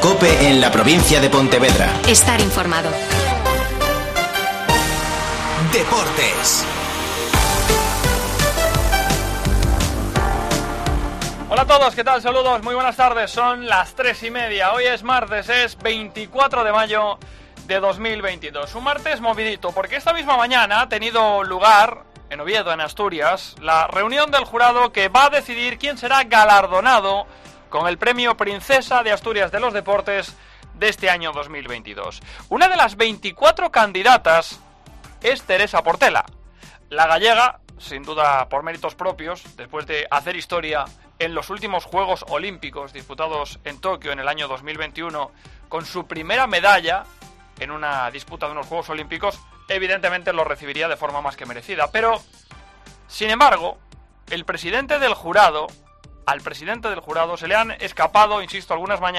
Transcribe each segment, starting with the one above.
COPE en la provincia de Pontevedra. Estar informado. Deportes. Hola a todos, ¿qué tal? Saludos, muy buenas tardes, son las 3:30, hoy es martes, es 24 de mayo de 2022, un martes movidito, porque esta misma mañana ha tenido lugar, en Oviedo, en Asturias, la reunión del jurado que va a decidir quién será galardonado con el premio Princesa de Asturias de los Deportes de este año 2022. Una de las 24 candidatas es Teresa Portela, la gallega, sin duda por méritos propios, después de hacer historia en los últimos Juegos Olímpicos disputados en Tokio en el año 2021, con su primera medalla en una disputa de unos Juegos Olímpicos, evidentemente lo recibiría de forma más que merecida. Pero, sin embargo, al presidente del jurado se le han escapado, insisto,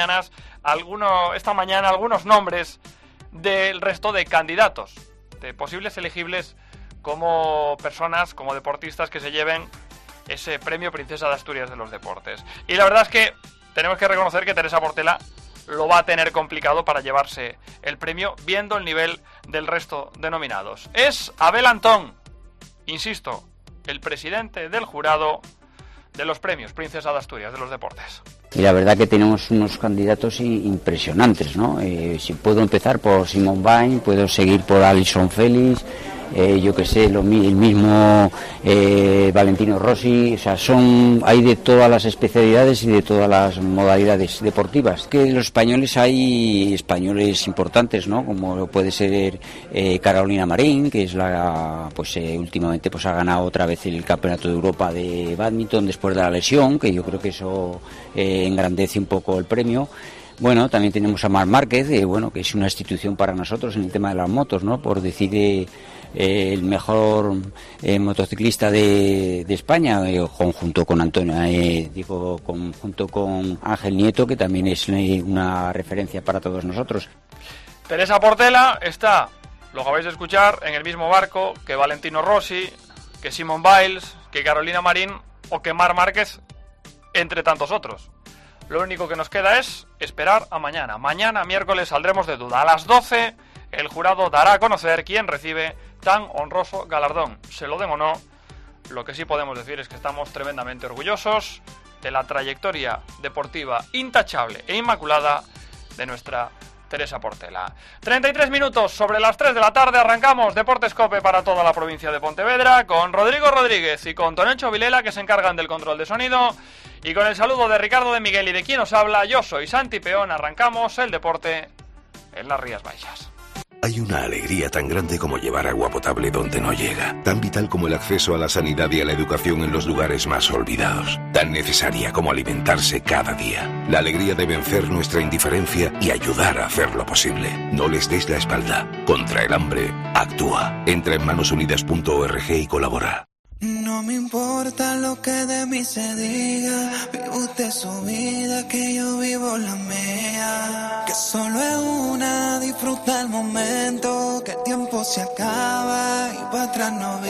esta mañana algunos nombres del resto de candidatos, de posibles elegibles como personas, como deportistas que se lleven ese premio Princesa de Asturias de los Deportes. Y la verdad es que tenemos que reconocer que Teresa Portela lo va a tener complicado para llevarse el premio, viendo el nivel del resto de nominados. Es Abel Antón, insisto, el presidente del jurado de los premios Princesa de Asturias de los Deportes. Y la verdad que tenemos unos candidatos impresionantes, ¿no? Si puedo empezar por Simone Biles, puedo seguir por Allyson Felix, yo que sé, el mismo Valentino Rossi, o sea, hay de todas las especialidades y de todas las modalidades deportivas. Que los españoles hay españoles importantes, ¿no? Como puede ser Carolina Marín, que es últimamente ha ganado otra vez el Campeonato de Europa de Bádminton después de la lesión, que yo creo que eso engrandece un poco el premio. Bueno, también tenemos a Marc Márquez, que es una institución para nosotros en el tema de las motos, ¿no? Por decir el mejor motociclista de España, junto con junto con Ángel Nieto, que también es una referencia para todos nosotros. Teresa Portela está, lo acabáis de escuchar, en el mismo barco que Valentino Rossi, que Simone Biles, que Carolina Marín o que Marc Márquez, entre tantos otros. Lo único que nos queda es esperar a mañana. Mañana, miércoles, saldremos de duda. A las 12, el jurado dará a conocer quién recibe tan honroso galardón. Se lo den o no, lo que sí podemos decir es que estamos tremendamente orgullosos de la trayectoria deportiva intachable e inmaculada de nuestra Teresa Portela. 33 minutos sobre las 3 de la tarde, arrancamos Deportes COPE para toda la provincia de Pontevedra, con Rodrigo Rodríguez y con Tonencho Vilela, que se encargan del control de sonido, y con el saludo de Ricardo de Miguel y de quien os habla, yo soy Santi Peón. Arrancamos el deporte en las Rías Baixas. Hay una alegría tan grande como llevar agua potable donde no llega, tan vital como el acceso a la sanidad y a la educación en los lugares más olvidados, tan necesaria como alimentarse cada día. La alegría de vencer nuestra indiferencia y ayudar a hacerlo posible. No les des la espalda. Contra el hambre, actúa. Entra en manosunidas.org y colabora. No me importa lo que de mí se diga, vive usted su vida, que yo vivo la mía. Que solo es una, disfruta el momento, que el tiempo se acaba y para atrás no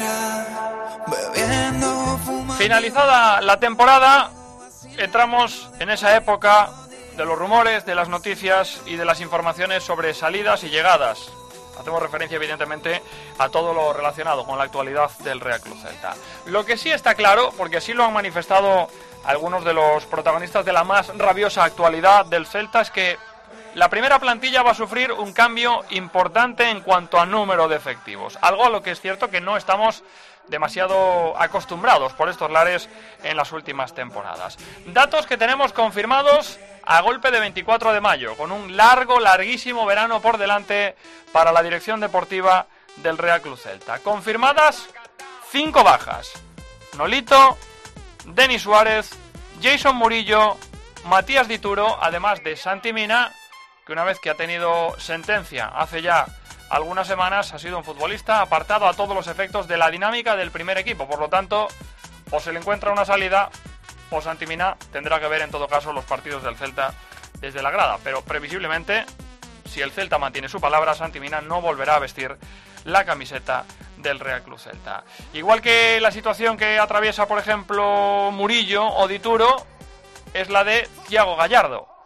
verá. Bebiendo, fumando. Finalizada la temporada, entramos en esa época de los rumores, de las noticias y de las informaciones sobre salidas y llegadas. Hacemos referencia, evidentemente, a todo lo relacionado con la actualidad del Real Club Celta. Lo que sí está claro, porque así lo han manifestado algunos de los protagonistas de la más rabiosa actualidad del Celta, es que la primera plantilla va a sufrir un cambio importante en cuanto a número de efectivos. Algo a lo que es cierto que no estamos demasiado acostumbrados por estos lares en las últimas temporadas. Datos que tenemos confirmados a golpe de 24 de mayo, con un larguísimo verano por delante para la dirección deportiva del Real Club Celta. Confirmadas 5 bajas: Nolito, Denis Suárez, Jason Murillo, Matías Dituro, además de Santi Mina, que una vez que ha tenido sentencia hace ya algunas semanas, ha sido un futbolista apartado a todos los efectos de la dinámica del primer equipo. Por lo tanto, o se le encuentra una salida, o Santi Mina tendrá que ver en todo caso los partidos del Celta desde la grada. Pero previsiblemente, si el Celta mantiene su palabra, Santi Mina no volverá a vestir la camiseta del Real Club Celta. Igual que la situación que atraviesa, por ejemplo, Murillo o Dituro, es la de Thiago Gallardo,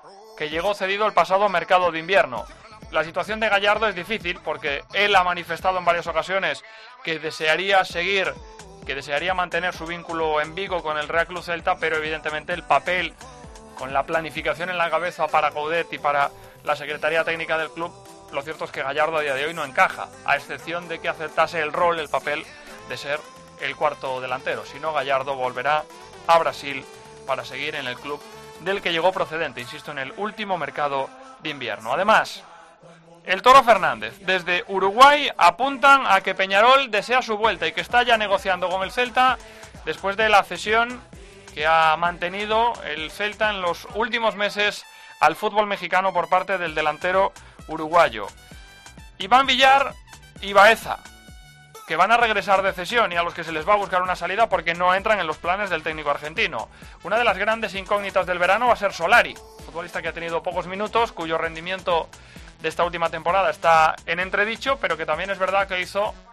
que llegó cedido el pasado mercado de invierno. La situación de Gallardo es difícil porque él ha manifestado en varias ocasiones que desearía mantener su vínculo en Vigo con el Real Club Celta, pero evidentemente el papel, con la planificación en la cabeza para Coudet y para la Secretaría Técnica del club, lo cierto es que Gallardo a día de hoy no encaja, a excepción de que aceptase el papel de ser el cuarto delantero. Si no, Gallardo volverá a Brasil para seguir en el club del que llegó procedente, insisto, en el último mercado de invierno. Además, el Toro Fernández, desde Uruguay apuntan a que Peñarol desea su vuelta y que está ya negociando con el Celta después de la cesión que ha mantenido el Celta en los últimos meses al fútbol mexicano por parte del delantero uruguayo. Iván Villar y Baeza, que van a regresar de cesión y a los que se les va a buscar una salida porque no entran en los planes del técnico argentino. Una de las grandes incógnitas del verano va a ser Solari, futbolista que ha tenido pocos minutos, cuyo rendimiento de esta última temporada está en entredicho, pero que también es verdad que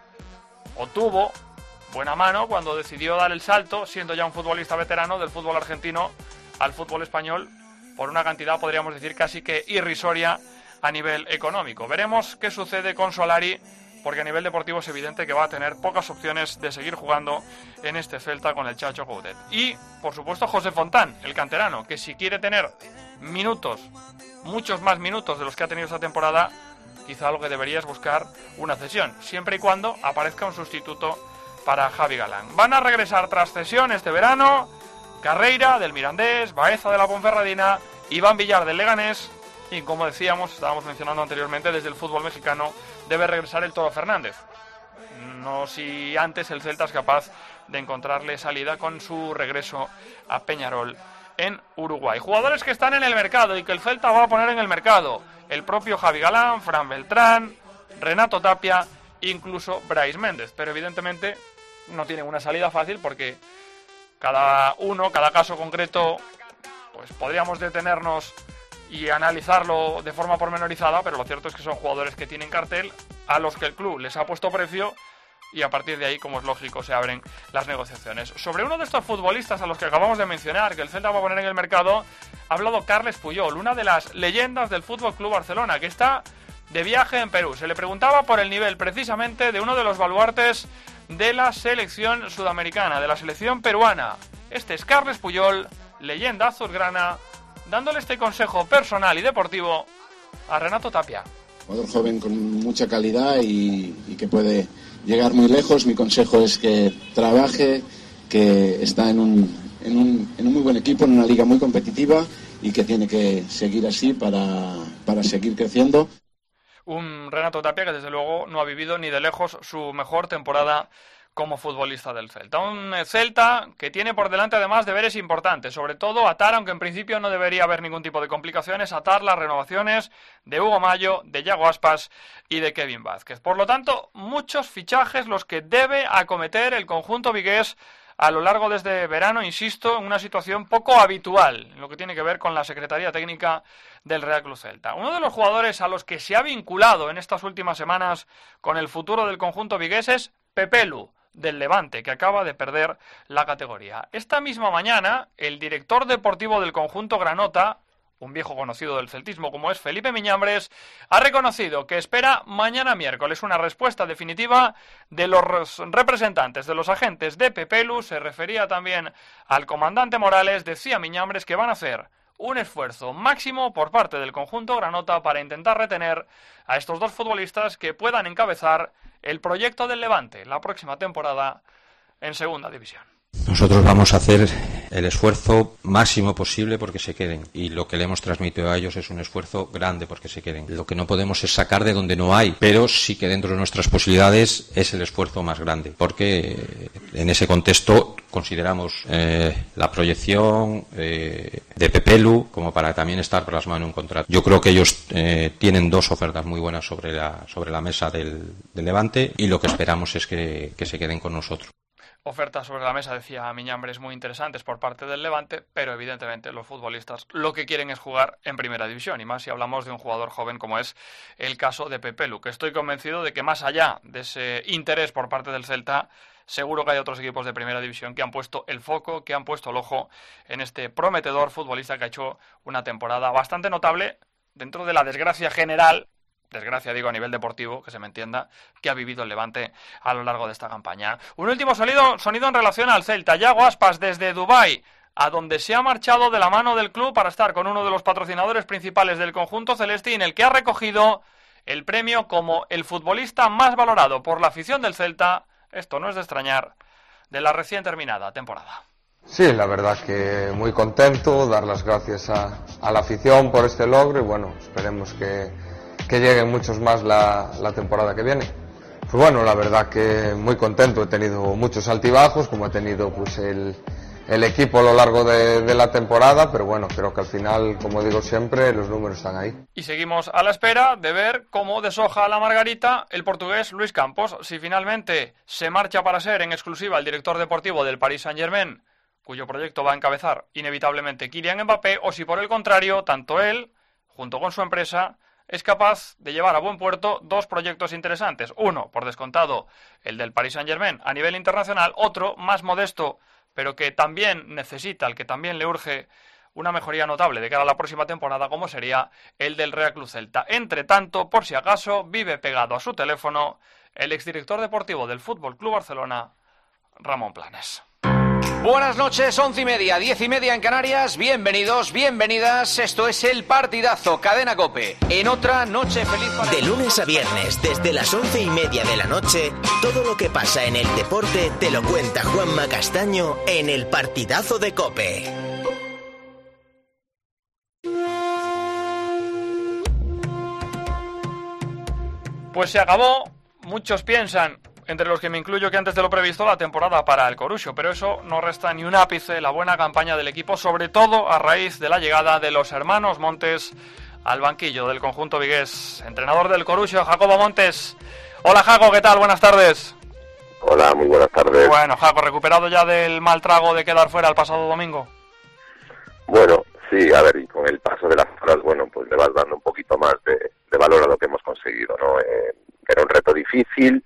tuvo buena mano cuando decidió dar el salto, siendo ya un futbolista veterano, del fútbol argentino al fútbol español, por una cantidad, podríamos decir, casi que irrisoria a nivel económico. Veremos qué sucede con Solari, porque a nivel deportivo es evidente que va a tener pocas opciones de seguir jugando en este Celta con el Chacho Coudet. Y, por supuesto, José Fontán, el canterano, que si quiere tener minutos, muchos más minutos de los que ha tenido esta temporada, quizá lo que debería es buscar una cesión, siempre y cuando aparezca un sustituto para Javi Galán. Van a regresar tras cesión este verano Carreira del Mirandés, Baeza de la Ponferradina, Iván Villar del Leganés y, como decíamos, estábamos mencionando anteriormente, desde el fútbol mexicano debe regresar el Toro Fernández. No si antes el Celta es capaz de encontrarle salida con su regreso a Peñarol en Uruguay. Jugadores que están en el mercado y que el Celta va a poner en el mercado: el propio Javi Galán, Fran Beltrán, Renato Tapia, incluso Brais Méndez. Pero evidentemente no tienen una salida fácil porque cada caso concreto, pues podríamos detenernos y analizarlo de forma pormenorizada, pero lo cierto es que son jugadores que tienen cartel, a los que el club les ha puesto precio y a partir de ahí, como es lógico, se abren las negociaciones. Sobre uno de estos futbolistas a los que acabamos de mencionar, que el Celta va a poner en el mercado, ha hablado Carles Puyol, una de las leyendas del Fútbol Club Barcelona, que está de viaje en Perú. Se le preguntaba por el nivel precisamente de uno de los baluartes de la selección sudamericana, de la selección peruana. Este es Carles Puyol, leyenda azulgrana, dándole este consejo personal y deportivo a Renato Tapia. Jugador joven con mucha calidad y que puede llegar muy lejos. Mi consejo es que trabaje, que está en un muy buen equipo, en una liga muy competitiva y que tiene que seguir así para seguir creciendo. Un Renato Tapia que desde luego no ha vivido ni de lejos su mejor temporada como futbolista del Celta. Un Celta que tiene por delante además deberes importantes, sobre todo atar, aunque en principio no debería haber ningún tipo de complicaciones, atar las renovaciones de Hugo Mayo, de Yago Aspas y de Kevin Vázquez. Por lo tanto, muchos fichajes los que debe acometer el conjunto vigués a lo largo de este verano, insisto, en una situación poco habitual en lo que tiene que ver con la Secretaría Técnica del Real Club Celta. Uno de los jugadores a los que se ha vinculado en estas últimas semanas con el futuro del conjunto vigués es Pepelu, del Levante, que acaba de perder la categoría. Esta misma mañana, el director deportivo del conjunto granota, un viejo conocido del celtismo como es Felipe Miñambres, ha reconocido que espera mañana miércoles una respuesta definitiva de los representantes de los agentes de Pepelu. Se refería también al comandante Morales. Decía Miñambres que van a hacer un esfuerzo máximo por parte del conjunto granota para intentar retener a estos dos futbolistas que puedan encabezar el proyecto del Levante la próxima temporada en Segunda División. Nosotros vamos a hacer el esfuerzo máximo posible porque se queden, y lo que le hemos transmitido a ellos es un esfuerzo grande porque se queden. Lo que no podemos es sacar de donde no hay, pero sí que dentro de nuestras posibilidades es el esfuerzo más grande, porque en ese contexto consideramos la proyección de Pepelu como para también estar plasmado en un contrato. Yo creo que ellos tienen dos ofertas muy buenas sobre la mesa del Levante, y lo que esperamos es que se queden con nosotros. Ofertas sobre la mesa, decía Miñambres, muy interesantes por parte del Levante, pero evidentemente los futbolistas lo que quieren es jugar en Primera División, y más si hablamos de un jugador joven como es el caso de Pepelu, que estoy convencido de que más allá de ese interés por parte del Celta, seguro que hay otros equipos de primera división que han puesto el foco, que han puesto el ojo en este prometedor futbolista que ha hecho una temporada bastante notable dentro de la desgracia general, desgracia digo a nivel deportivo, que se me entienda, que ha vivido el Levante a lo largo de esta campaña. Un último sonido en relación al Celta. Yago Aspas desde Dubái, a donde se ha marchado de la mano del club para estar con uno de los patrocinadores principales del conjunto celeste, y en el que ha recogido el premio como el futbolista más valorado por la afición del Celta, esto no es de extrañar, de la recién terminada temporada. Sí, la verdad que muy contento, dar las gracias a la afición por este logro y bueno, esperemos que lleguen muchos más la temporada que viene. Pues bueno, la verdad que muy contento, he tenido muchos altibajos, como he tenido pues el equipo a lo largo de la temporada, pero bueno, creo que al final, como digo siempre, los números están ahí. Y seguimos a la espera de ver cómo deshoja la margarita el portugués Luis Campos, si finalmente se marcha para ser en exclusiva el director deportivo del Paris Saint-Germain, cuyo proyecto va a encabezar inevitablemente Kylian Mbappé, o si por el contrario, tanto él, junto con su empresa, es capaz de llevar a buen puerto dos proyectos interesantes. Uno, por descontado, el del Paris Saint-Germain a nivel internacional, otro más modesto, pero que también necesita, al que también le urge una mejoría notable de cara a la próxima temporada, como sería el del Real Club Celta. Entre tanto, por si acaso, vive pegado a su teléfono el exdirector deportivo del Fútbol Club Barcelona, Ramón Planes. Buenas noches, 11:30, 10:30 en Canarias. Bienvenidos, bienvenidas. Esto es El Partidazo, Cadena COPE. En otra noche feliz para... De lunes a viernes, desde las 11:30 de la noche, todo lo que pasa en el deporte te lo cuenta Juanma Castaño en El Partidazo de COPE. Pues se acabó. Muchos piensan, entre los que me incluyo, que antes de lo previsto, la temporada para el Coruxo, pero eso no resta ni un ápice la buena campaña del equipo, sobre todo a raíz de la llegada de los hermanos Montes al banquillo del conjunto vigués. Entrenador del Coruxo, Jacobo Montes. Hola, Jaco, ¿qué tal? Buenas tardes. Hola, muy buenas tardes. Bueno, Jaco, ¿recuperado ya del mal trago de quedar fuera el pasado domingo? Bueno, sí, a ver, y con el paso de las horas, bueno, pues le vas dando un poquito más de valor a lo que hemos conseguido, ¿no? Era un reto difícil.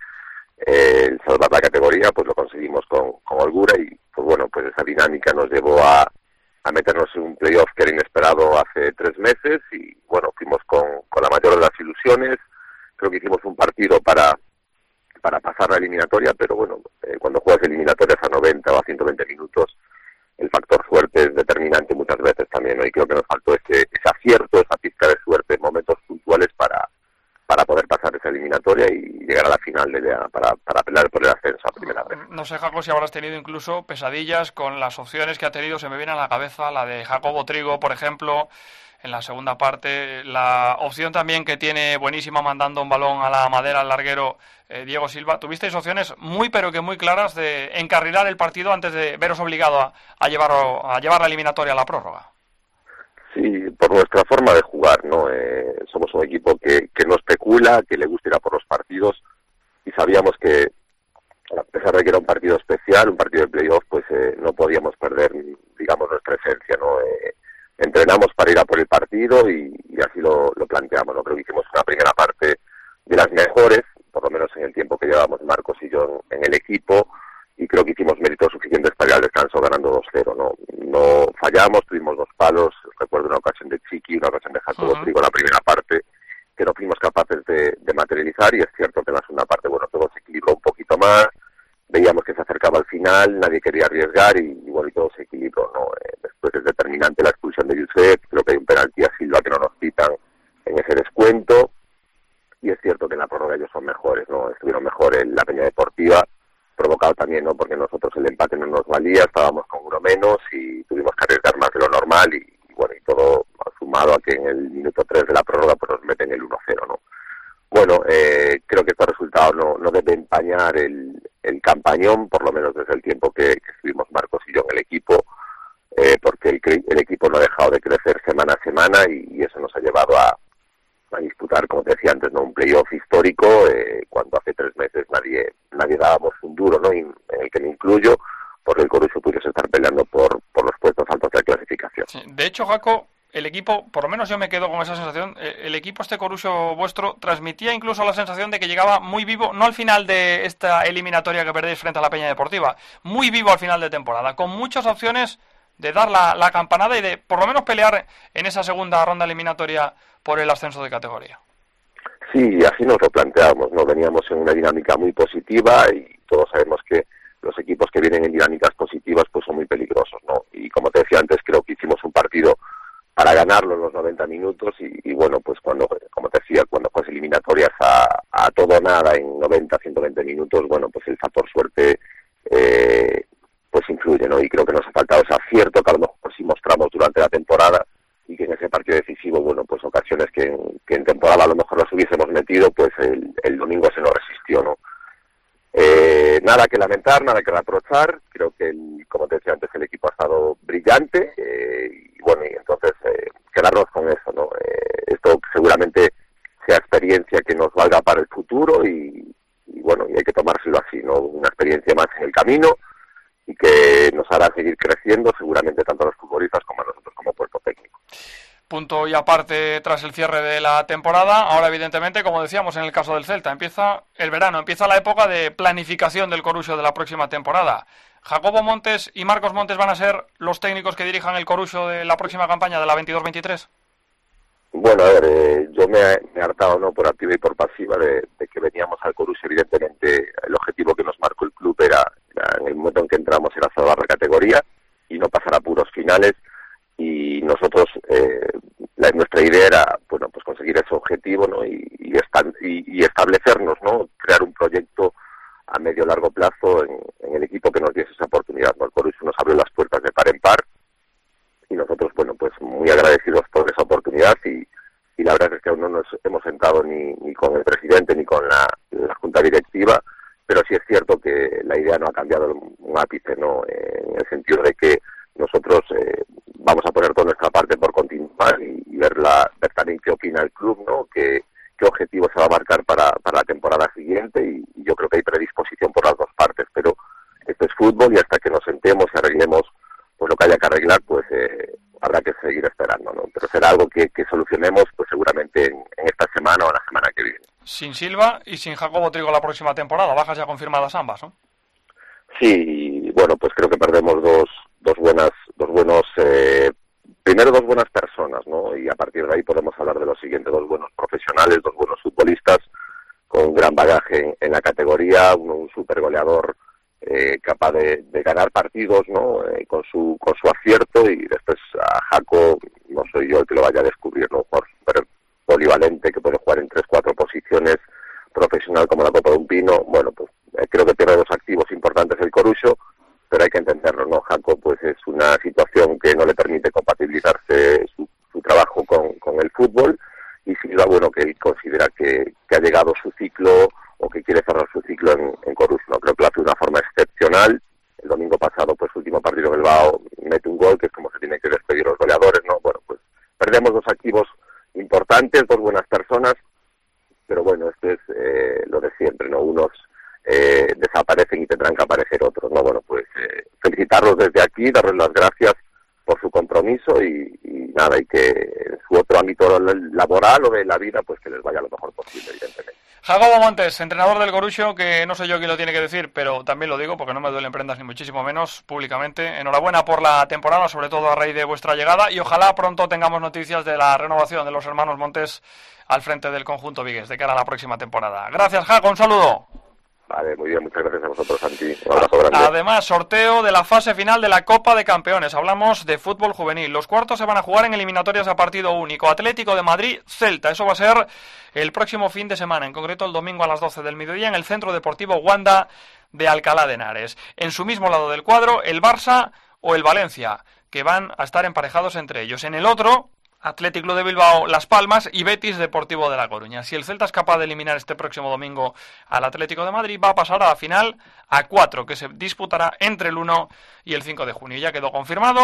El salvar la categoría pues lo conseguimos con holgura y pues bueno, pues esa dinámica nos llevó a meternos en un playoff que era inesperado hace 3 meses y bueno, fuimos con la mayor de las ilusiones. Creo que hicimos un partido para pasar la eliminatoria, pero bueno, cuando juegas eliminatorias a 90 o a 120 minutos el factor suerte es determinante muchas veces también, ¿no? Y creo que nos faltó ese acierto, esa pizca de suerte en momentos puntuales para poder pasar esa eliminatoria y llegar a la final para pelear por el ascenso a primera vez. No sé, Jaco, si habrás tenido incluso pesadillas con las opciones que ha tenido. Se me viene a la cabeza la de Jacobo Trigo, por ejemplo, en la segunda parte. La opción también que tiene buenísima mandando un balón a la madera al larguero Diego Silva. Tuvisteis opciones muy pero que muy claras de encarrilar el partido antes de veros obligado a llevar la eliminatoria a la prórroga. Sí, por nuestra forma de jugar, ¿no? Somos un equipo que no especula, que le gusta ir a por los partidos y sabíamos que, a pesar de que era un partido especial, un partido de playoff, pues no podíamos perder, digamos, nuestra esencia, ¿no? Entrenamos para ir a por el partido y así lo planteamos, ¿no? Creo que hicimos una primera parte de las mejores, por lo menos en el tiempo que llevábamos Marcos y yo en el equipo, y creo que hicimos méritos suficientes para ir al descanso ganando 2-0, no fallamos, tuvimos 2 palos, recuerdo una ocasión de Chiqui, una ocasión de Jacobo Trigo en la primera parte, que no fuimos capaces de materializar, y es cierto que en la segunda parte, bueno, todo se equilibró un poquito más, veíamos que se acercaba al final, nadie quería arriesgar y bueno, y todo se equilibró, ¿no? Después es determinante la expulsión de Josep, creo que hay un penalti a Silva que no nos pitan en ese descuento, y es cierto que en la prórroga ellos son mejores, ¿no? Estuvieron mejor en la Peña Deportiva, provocado también, ¿no? Porque nosotros el empate no nos valía, estábamos con uno menos y tuvimos que arriesgar más de lo normal y bueno, y todo sumado a que en el minuto 3 de la prórroga pues nos meten el 1-0, ¿no? Bueno, creo que este resultado no debe empañar el campañón, por lo menos desde el tiempo que estuvimos Marcos y yo en el equipo, porque el equipo no ha dejado de crecer semana a semana y eso nos ha llevado a disputar, como te decía antes, ¿no? Un playoff histórico, cuando hace 3 meses nadie dábamos un duro, ¿no? En el que me incluyo, porque el Coruxo pudiese estar peleando por los puestos altos de clasificación. Sí, de hecho, Jaco, el equipo, por lo menos yo me quedo con esa sensación, el equipo Corucho vuestro transmitía incluso la sensación de que llegaba muy vivo, no al final de esta eliminatoria que perdéis frente a la Peña Deportiva, muy vivo al final de temporada, con muchas opciones de dar la campanada y de por lo menos pelear en esa segunda ronda eliminatoria por el ascenso de categoría. Sí, así nos lo planteamos, ¿no? Veníamos en una dinámica muy positiva y todos sabemos que los equipos que vienen en dinámicas positivas pues son muy peligrosos, ¿no? Y como te decía antes, creo que hicimos un partido para ganarlo en los 90 minutos y bueno, pues cuando, como te decía, cuando juegas eliminatorias a todo o nada en 90, 120 minutos, bueno, pues el factor suerte pues influye, ¿no? Y creo que nos ha faltado ese acierto que a lo mejor sí mostramos durante la temporada y que en ese partido decisivo, bueno, pues ocasiones que en temporada a lo mejor las hubiésemos metido, pues el domingo se nos resistió, ¿no? Nada que lamentar, nada que reprochar. Creo que, como te decía antes, el equipo ha estado brillante y bueno, y entonces quedarnos con eso, ¿no? Esto seguramente sea experiencia que nos valga para el futuro y bueno, y hay que tomárselo así, ¿no? Una experiencia más en el camino y que nos hará seguir creciendo seguramente tanto a los futbolistas como a nosotros como cuerpo técnico. Punto y aparte tras el cierre de la temporada. Ahora, evidentemente, como decíamos en el caso del Celta, empieza el verano, empieza la época de planificación del Corucho de la próxima temporada. ¿Jacobo Montes y Marcos Montes van a ser los técnicos que dirijan el Corucho de la próxima campaña de la 22-23? Bueno, a ver, yo me he hartado, ¿no?, por activa y por pasiva de que veníamos al Corucho. Evidentemente, el objetivo que nos marcó el club era en el momento en que entramos era salvar la categoría y no pasar a puros finales. Y nosotros, nuestra idea era, bueno, pues conseguir ese objetivo, ¿no? Y establecernos, ¿no? Crear un proyecto a medio largo plazo en el equipo que nos diese esa oportunidad, ¿no? El Corucho nos abrió las puertas de par en par y nosotros, bueno, pues muy agradecidos por esa oportunidad y la verdad es que aún no nos hemos sentado ni con el presidente ni con la junta directiva, pero sí es cierto que la idea no ha cambiado un ápice, ¿no? En el sentido de que nosotros vamos a poner toda nuestra parte por continuar y ver también qué opina el club, ¿no? Qué objetivo se va a marcar para la temporada siguiente y yo creo que hay predisposición por las dos partes, pero esto es fútbol y hasta que nos sentemos y arreglemos pues lo que haya que arreglar, pues habrá que seguir esperando, ¿no? Pero será algo que solucionemos pues seguramente en esta semana o la semana que viene. Sin Silva y sin Jacobo Trigo la próxima temporada, bajas ya confirmadas ambas, ¿no? Sí, bueno, pues creo que perdemos dos buenas personas, ¿no? Y a partir de ahí podemos hablar de lo siguiente, dos buenos profesionales, dos buenos futbolistas con un gran bagaje en la categoría, un súper goleador capaz de ganar partidos, ¿no? Con su acierto, y después a Jaco no soy yo el que lo vaya a descubrir, ¿no? Un jugador súper polivalente que puede jugar en 3-4 posiciones, profesional como la copa de un pino. Bueno, pues creo que tiene dos activos importantes el Corucho, pero hay que entenderlo, ¿no? Jaco pues es una situación que no le permite compatibilizarse su trabajo con el fútbol, y Silva, bueno, que él considera que ha llegado su ciclo o que quiere cerrar su ciclo en Corucho, ¿no? Creo que lo hace de una forma excepcional. El domingo pasado, pues su último partido en el Bilbao, mete un gol, que es como se tienen que despedir los goleadores, ¿no? Bueno, pues perdemos dos activos importantes, dos buenas personas, pero bueno, esto es lo de siempre, ¿no? Unos desaparecen y tendrán que aparecer otros, ¿no? Bueno, pues felicitarlos desde aquí, darles las gracias por su compromiso y nada, y que en su otro ámbito laboral o de la vida, pues que les vaya lo mejor posible, evidentemente. Jacobo Montes, entrenador del Corucho, que no soy yo quien lo tiene que decir, pero también lo digo porque no me duelen prendas ni muchísimo menos públicamente. Enhorabuena por la temporada, sobre todo a raíz de vuestra llegada, y ojalá pronto tengamos noticias de la renovación de los hermanos Montes al frente del conjunto vigués de cara a la próxima temporada. Gracias, Jaco, un saludo. Vale, muy bien, muchas gracias a vosotros, Santi. Un abrazo grande. Además, sorteo de la fase final de la Copa de Campeones. Hablamos de fútbol juvenil. Los cuartos se van a jugar en eliminatorias a partido único. Atlético de Madrid, Celta. Eso va a ser el próximo fin de semana, en concreto el domingo a las 12 del mediodía en el Centro Deportivo Wanda de Alcalá de Henares. En su mismo lado del cuadro, el Barça o el Valencia, que van a estar emparejados entre ellos. En el otro, Athletic Club de Bilbao, Las Palmas y Betis Deportivo de La Coruña. Si el Celta es capaz de eliminar este próximo domingo al Atlético de Madrid, va a pasar a la final a 4, que se disputará entre el 1 y el 5 de junio. Ya quedó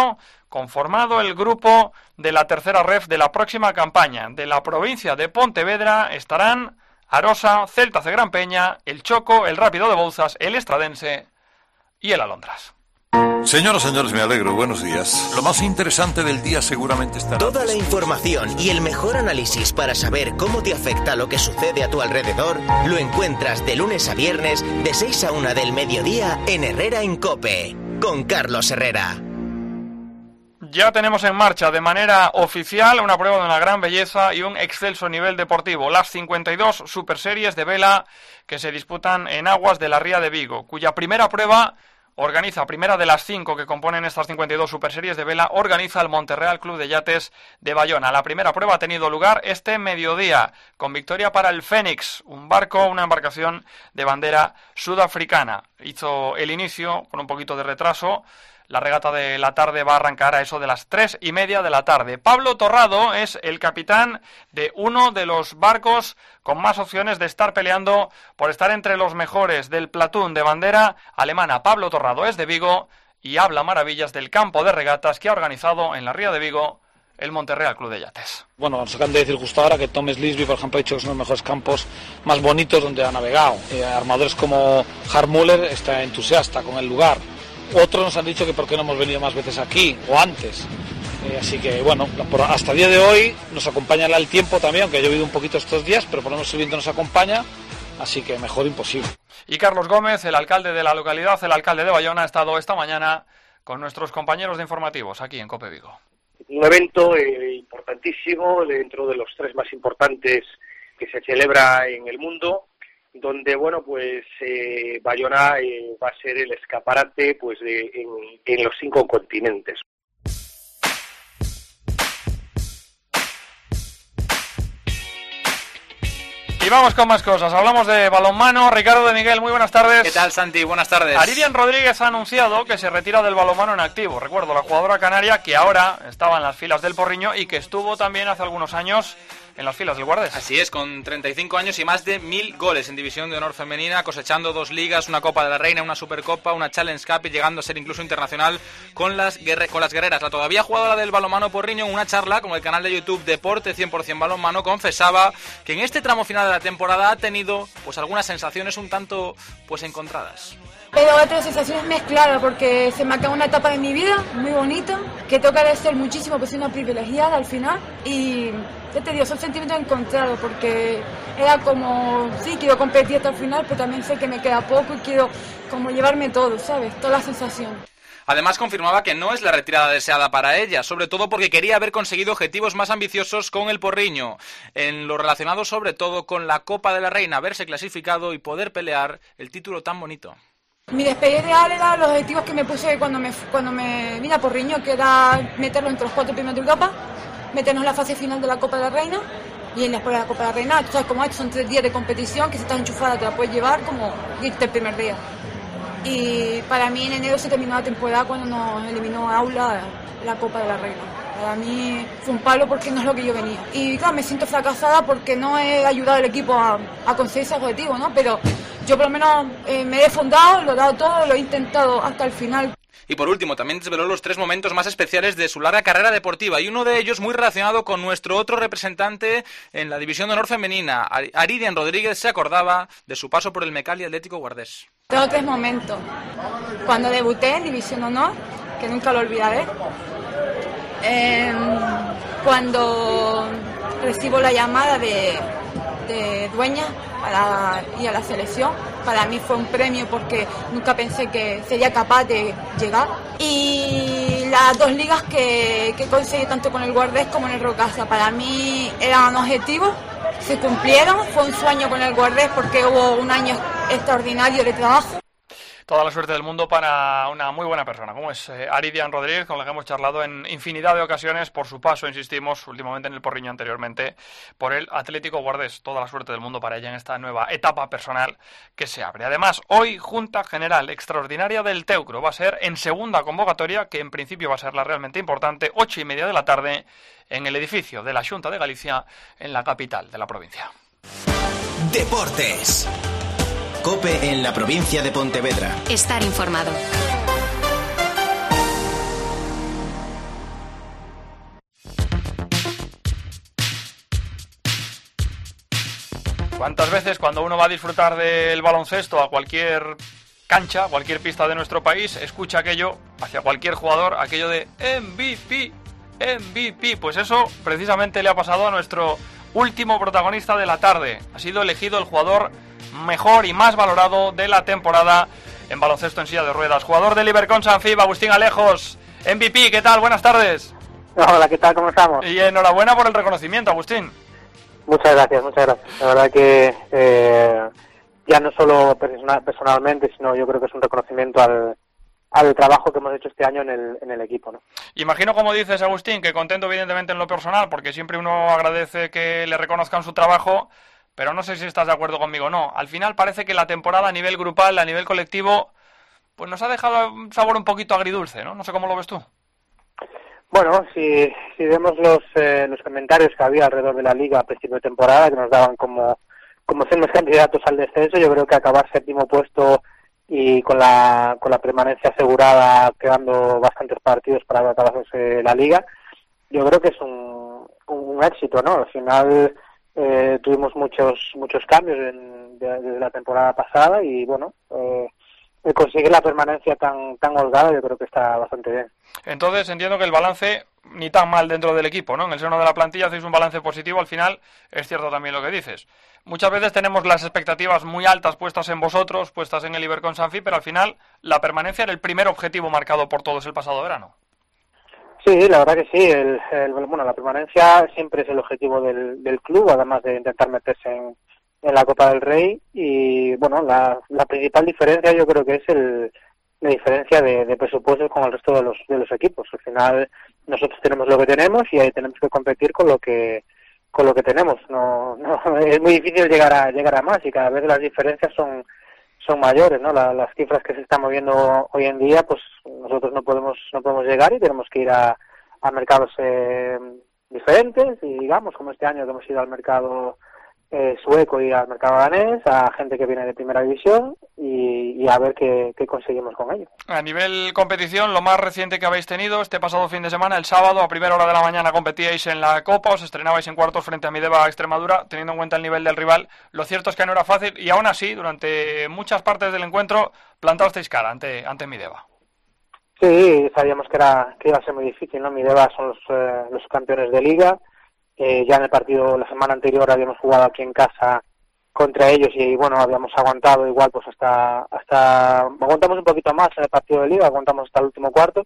conformado el grupo de la tercera ref de la próxima campaña. De la provincia de Pontevedra estarán Arosa, Celta C. Gran Peña, el Choco, el Rápido de Bouzas, el Estradense y el Alondras. Señoras, señores, me alegro. Buenos días. Lo más interesante del día seguramente estará... Toda la información y el mejor análisis para saber cómo te afecta lo que sucede a tu alrededor lo encuentras de lunes a viernes de 6 a 1 del mediodía en Herrera en COPE, con Carlos Herrera. Ya tenemos en marcha de manera oficial una prueba de una gran belleza y un excelso nivel deportivo, las 52 superseries de vela que se disputan en aguas de la Ría de Vigo, cuya primera prueba primera de las 5 que componen estas 52 superseries de vela, organiza el Monterreal Club de Yates de Bayona. La primera prueba ha tenido lugar este mediodía, con victoria para el Fénix, una embarcación de bandera sudafricana. Hizo el inicio con un poquito de retraso. La regata de la tarde va a arrancar a eso de las 3:30 de la tarde. Pablo Torrado es el capitán de uno de los barcos con más opciones de estar peleando por estar entre los mejores del platún de bandera alemana. Pablo Torrado es de Vigo y habla maravillas del campo de regatas que ha organizado en la Ría de Vigo el Monterreal Club de Yates. Bueno, nos acaban de decir justo ahora que Tom Slisby, por ejemplo, ha dicho que son los mejores campos más bonitos donde ha navegado. Armadores como Harmuller está entusiasta con el lugar. Otros nos han dicho que por qué no hemos venido más veces aquí, o antes. Así que, bueno, hasta el día de hoy nos acompaña el tiempo también, aunque ha llovido un poquito estos días, pero por lo menos el viento nos acompaña, así que mejor imposible. Y Carlos Gómez, el alcalde de la localidad, el alcalde de Bayona, ha estado esta mañana con nuestros compañeros de informativos aquí en COPE Vigo. Un evento importantísimo, dentro de los 3 más importantes que se celebra en el mundo, donde, bueno, pues Bayona va a ser el escaparate pues en los 5 continentes. Y vamos con más cosas. Hablamos de balonmano. Ricardo de Miguel, muy buenas tardes. ¿Qué tal, Santi? Buenas tardes. Aridian Rodríguez ha anunciado que se retira del balonmano en activo. Recuerdo, la jugadora canaria que ahora estaba en las filas del Porriño y que estuvo también hace algunos años en las filas del Guardés. Así es, con 35 años y más de 1000 goles en División de Honor Femenina, cosechando 2 ligas, una Copa de la Reina, una Supercopa, una Challenge Cup y llegando a ser incluso internacional con las guerreras. La todavía jugadora del balonmano Porriño, en una charla con el canal de YouTube Deporte 100% Balonmano, confesaba que en este tramo final de la temporada ha tenido pues algunas sensaciones un tanto pues encontradas. Pero otras sensaciones mezcladas porque se me acaba una etapa de mi vida muy bonita, que tengo que agradecer muchísimo, pues soy una privilegiada al final y ya te digo, son sentimientos encontrados porque era como, sí, quiero competir hasta el final, pero también sé que me queda poco y quiero como llevarme todo, ¿sabes? Toda la sensación. Además confirmaba que no es la retirada deseada para ella, sobre todo porque quería haber conseguido objetivos más ambiciosos con el Porriño, en lo relacionado sobre todo con la Copa de la Reina, haberse clasificado y poder pelear el título tan bonito. Mi despedida real era los objetivos que me puse cuando me vine a Porriño, que era meterlo entre los 4 primeros de Europa, meternos en la fase final de la Copa de la Reina y después de la Copa de la Reina, tú sabes cómo es, son 3 días de competición que si estás enchufada te la puedes llevar como irte el primer día. Y para mí en enero se terminó la temporada cuando nos eliminó Aula la Copa de la Reina. Para mí fue un palo porque no es lo que yo venía. Y claro, me siento fracasada porque no he ayudado al equipo a conseguir ese objetivo, ¿no? Pero yo por lo menos me he defondado, lo he dado todo, lo he intentado hasta el final. Y por último, también desveló los 3 momentos más especiales de su larga carrera deportiva, y uno de ellos muy relacionado con nuestro otro representante en la División de Honor Femenina. Aridian Rodríguez se acordaba de su paso por el Mecali Atlético Guardés. Tengo 3 momentos. Cuando debuté en División de Honor, que nunca lo olvidaré. Cuando recibo la llamada de Dueña para ir a la selección, para mí fue un premio porque nunca pensé que sería capaz de llegar. Y las 2 ligas que conseguí tanto con el Guardés como en el Rocasa, para mí eran objetivos, se cumplieron, fue un sueño con el Guardés porque hubo un año extraordinario de trabajo. Toda la suerte del mundo para una muy buena persona, como es Aridian Rodríguez, con la que hemos charlado en infinidad de ocasiones por su paso, insistimos, últimamente en el Porriño, anteriormente por el Atlético Guardés. Toda la suerte del mundo para ella en esta nueva etapa personal que se abre. Además, hoy Junta General Extraordinaria del Teucro va a ser en segunda convocatoria, que en principio va a ser la realmente importante, 8:30 de la tarde, en el edificio de la Xunta de Galicia, en la capital de la provincia. Deportes. COPE en la provincia de Pontevedra. Estar informado. ¿Cuántas veces cuando uno va a disfrutar del baloncesto a cualquier cancha, cualquier pista de nuestro país, escucha aquello hacia cualquier jugador, aquello de MVP, MVP. Pues eso precisamente le ha pasado a nuestro último protagonista de la tarde. Ha sido elegido el jugador mejor y más valorado de la temporada en baloncesto en silla de ruedas. Jugador del Ibercon Sanfib, Agustín Alejos, MVP. ¿Qué tal? Buenas tardes. Hola, ¿qué tal? ¿Cómo estamos? Y enhorabuena por el reconocimiento, Agustín. Muchas gracias. La verdad que ya no solo personalmente, sino yo creo que es un reconocimiento al trabajo que hemos hecho este año en el equipo, ¿no? Imagino, como dices, Agustín, que contento evidentemente en lo personal, porque siempre uno agradece que le reconozcan su trabajo, pero no sé si estás de acuerdo conmigo o no. Al final parece que la temporada a nivel grupal, a nivel colectivo, pues nos ha dejado un sabor un poquito agridulce, ¿no? No sé cómo lo ves tú. Bueno, si vemos los comentarios que había alrededor de la liga a principio de temporada, que nos daban como siendo candidatos al descenso, yo creo que acabar séptimo puesto y con la permanencia asegurada, quedando bastantes partidos para acabarse la liga, yo creo que es un éxito, ¿no? Al final tuvimos muchos cambios desde la temporada pasada y bueno, conseguir la permanencia tan holgada yo creo que está bastante bien. Entonces entiendo que el balance ni tan mal dentro del equipo, ¿no? En el seno de la plantilla hacéis un balance positivo. Al final es cierto también lo que dices. Muchas veces tenemos las expectativas muy altas puestas en vosotros, puestas en el Ibercon Sanfib, pero al final la permanencia era el primer objetivo marcado por todos el pasado verano. Sí, la verdad que sí. Bueno, la permanencia siempre es el objetivo del club, además de intentar meterse en la Copa del Rey. Y bueno, la principal diferencia yo creo que es la diferencia de presupuestos con el resto de los equipos. Al final nosotros tenemos lo que tenemos y ahí tenemos que competir con lo que tenemos. No es muy difícil llegar a más y cada vez las diferencias son mayores, ¿no? Las cifras que se están moviendo hoy en día, pues nosotros no podemos llegar y tenemos que ir a mercados diferentes y digamos como este año que hemos ido al mercado sueco y al mercado danés, a gente que viene de primera división y a ver qué conseguimos con ello. A nivel competición, lo más reciente que habéis tenido este pasado fin de semana, el sábado a primera hora de la mañana competíais en la Copa, os estrenabais en cuartos frente a Mideva Extremadura, teniendo en cuenta el nivel del rival. Lo cierto es que no era fácil y aún así, durante muchas partes del encuentro, plantasteis cara ante Mideva. Sí, sabíamos que iba a ser muy difícil, ¿no? Mideva son los campeones de liga. Ya en el partido la semana anterior habíamos jugado aquí en casa contra ellos y bueno, habíamos aguantado igual pues hasta aguantamos un poquito más en el partido de liga, aguantamos hasta el último cuarto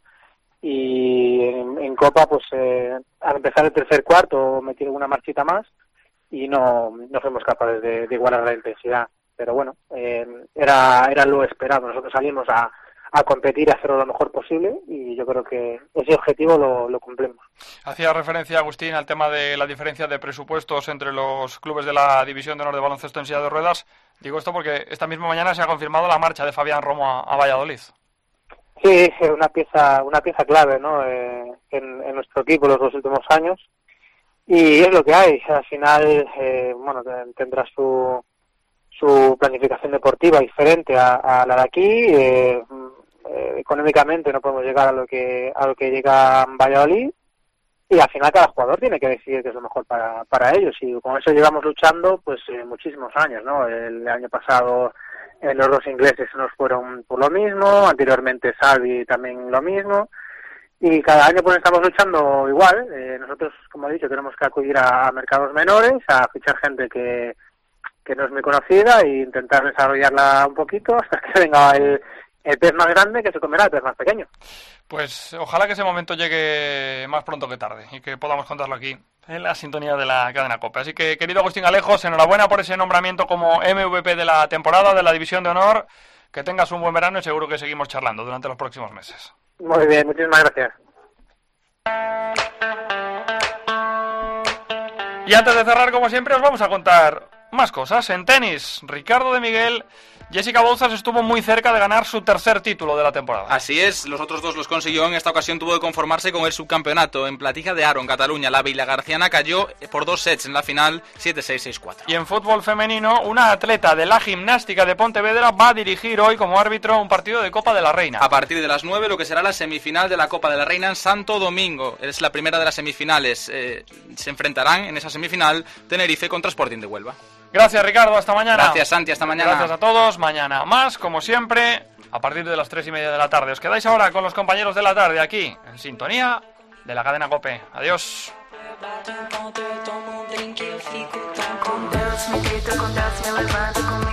y en Copa pues al empezar el tercer cuarto metí una marchita más y no fuimos capaces de igualar la intensidad, pero bueno, era lo esperado. Nosotros salimos a competir y hacerlo lo mejor posible y yo creo que ese objetivo lo cumplimos. Hacía referencia, Agustín, al tema de la diferencia de presupuestos entre los clubes de la División de Honor de Baloncesto en silla de ruedas. Digo esto porque esta misma mañana se ha confirmado la marcha de Fabián Romo a Valladolid. Sí, es una pieza clave, ¿no? En nuestro equipo los 2 últimos años y es lo que hay. Al final, bueno, tendrá su planificación deportiva diferente a la de aquí. Económicamente no podemos llegar a lo que llega Valladolid y al final cada jugador tiene que decidir qué es lo mejor para ellos y con eso llevamos luchando pues muchísimos años, ¿no? El año pasado los 2 ingleses nos fueron por lo mismo, anteriormente Salvi también lo mismo y cada año pues estamos luchando igual. Nosotros, como he dicho, tenemos que acudir a mercados menores, a fichar gente que no es muy conocida e intentar desarrollarla un poquito hasta que venga el pez más grande que se comerá el pez más pequeño. Pues ojalá que ese momento llegue más pronto que tarde y que podamos contarlo aquí en la sintonía de la cadena COPE. Así que, querido Agustín Alejos, enhorabuena por ese nombramiento como MVP de la temporada de la División de Honor. Que tengas un buen verano y seguro que seguimos charlando durante los próximos meses. Muy bien, muchísimas gracias. Y antes de cerrar, como siempre, os vamos a contar más cosas. En tenis, Ricardo de Miguel, Jessica Bouzas estuvo muy cerca de ganar su tercer título de la temporada. Así es, los otros 2 los consiguió. En esta ocasión tuvo que conformarse con el subcampeonato. En Platija de Aro, en Cataluña, la vilagarciana cayó por 2 sets en la final, 7-6, 6-4. Y en fútbol femenino, una atleta de la gimnástica de Pontevedra va a dirigir hoy como árbitro un partido de Copa de la Reina. A partir de las 9, lo que será la semifinal de la Copa de la Reina en Santo Domingo. Es la primera de las semifinales. Se enfrentarán en esa semifinal Tenerife contra Sporting de Huelva. Gracias, Ricardo, hasta mañana. Gracias, Santi, hasta mañana. Gracias a todos, mañana más, como siempre. a partir de las 3:30 de la tarde. Os quedáis ahora con los compañeros de la tarde aquí, en sintonía de la cadena COPE. Adiós. Com Deus, me deito, com Deus me levanto, com